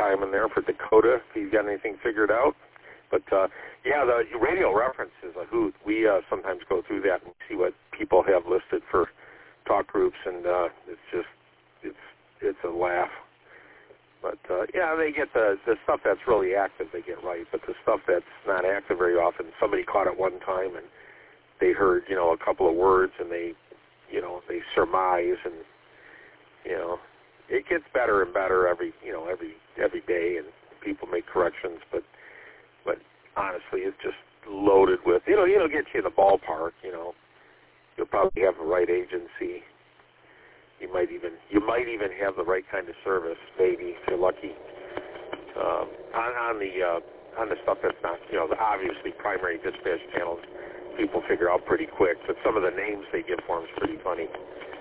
time in there for Dakota if he's got anything figured out. But, yeah, the radio reference is a hoot. We sometimes go through that and see what people have listed for talk groups, and it's a laugh. But, yeah, they get the stuff that's really active, they get right. But the stuff that's not active very often, somebody caught it one time and they heard, a couple of words and they surmise, and, it gets better and better every day, and people make corrections. But honestly, it's just loaded with, it'll get you in the ballpark, You'll probably have the right agency. You might even have the right kind of service, maybe, if you're lucky. On the stuff that's not, the obviously primary dispatch channels, people figure out pretty quick. But some of the names they give for them is pretty funny.